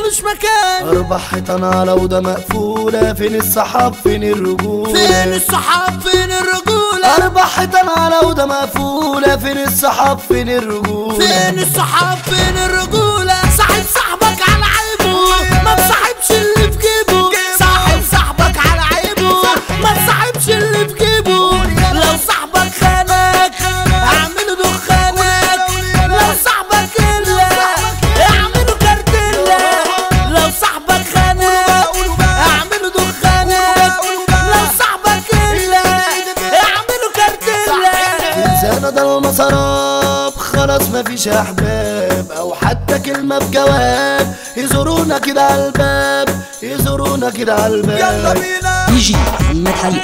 ملوش مكان. 4 حيطان على وده مقفولة، فين الصحاب فين الرجولة؟ فين الصحاب فين الرجولة؟ 4 حيطان على وده مقفولة، فين الصحاب فين الرجولة؟ فين الصحاب فين الرجولة؟ صاحب صاحبك على عيبه، ما تصاحبش اللي في جيبه. صاحب صاحبك على عيبه، ما تصاحبش اللي في جيبه. لو صاحبك خانك اعمله دخانك، لو صاحبك إلا اعمله كارتيلا. لو صاحبك خانك اعمله دخانك، لو صاحبك إلا اعمله كارتيلا. إنسانة ده المسراب خلاص مفيش أحباب، أو حتى كلمة بجواب يزورونا كده عالباب، يزورونا كده عالباب. يلا بينا يجي محمد حي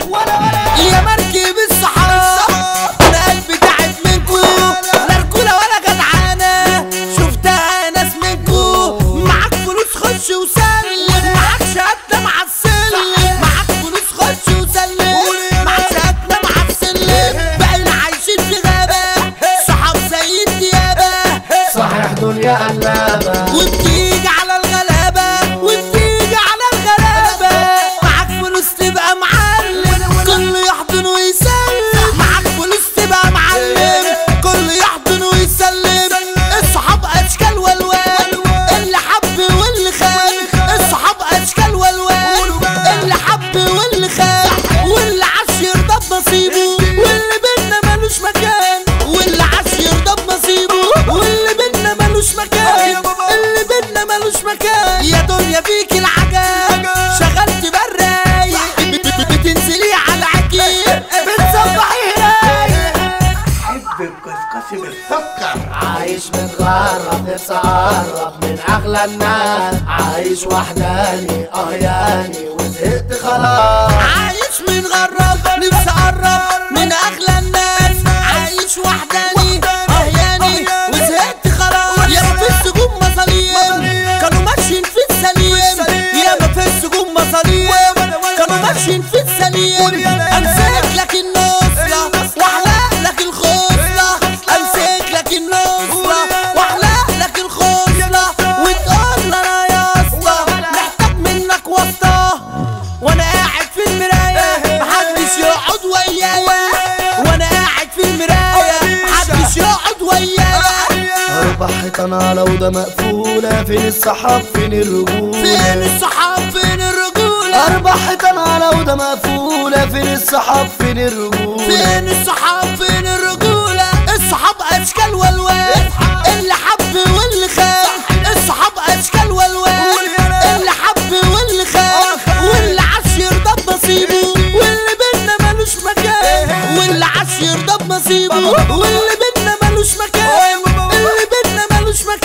يا مركب الصحاب، انا قلبي تعب منكو، لا رجولة ولا جدعانة. شفتها ناس منكو معاك فلوس خش وسلم، معاك شهادة مع السلم. معاك فلوس خش وسلم، معاك شهادة مع السلم. بقينا عايشين في غابة، صحاب زي الديابة. صحيح دنيا قلابة وبتيجي على الغلابة، وبتيجي على الغلابة. معاك فلوس تبقى معلم، كله يحضن ويسلم. معاك فلوس تبقى معلم، كله يحضن ويسلم. الصحاب اشكال والوان، اللي حب واللي خان. الصحاب اشكال والوان، اللي حب واللي خان. واللي عاش يرضى بنصيبه، واللي بينا ملوش مكان. واللي عاش يرضى بنصيبه، واللي بينا ملوش مكان. اللي بينا ملوش مكان. يا دنيا فيك العجب، شغلت برايق، بتنزلي على عجيب، بتصبحي رايق. حب الكسكسي بالسكر، عايش متغرب نفسي اقرب من اغلى الناس. عايش وحداني ياني وزهقت خلاص. عايش متغرب نفسي اقرب من اغلى الناس. عايش وحداني ياني وزهقت خلاص. يا ما في السجون مصاليم كانوا ماشيين في السليم. يا ما في السجون مصاليم كانوا ماشيين في السليم. امسك لك النصرة واحلق لك الخصلة، امسك لك النصرة واحلق لك الخصلة. وتقول انا يا اسطى محتاج منك واسطة، وانا قاعد في المراية محدش يقعد ويايا. وانا قاعد في المراية محدش يقعد ويايا. 4 حيطان على وده مقفولة، فين الصحاب فين الرجولة؟ فين الصحاب فين الرجولة؟ 4 حيطان على وده مقفولة، فين الصحاب فين الرجولة؟ فين الصحاب فين الرجولة؟ الصحاب اشكال والوان، اللي حب واللي خان. الصحاب اشكال والوان، اللي حب واللي خان. واللي عاش يرضى بنصيبه، واللي بينا ملوش مكان. واللي عاش يرضى بنصيبه، واللي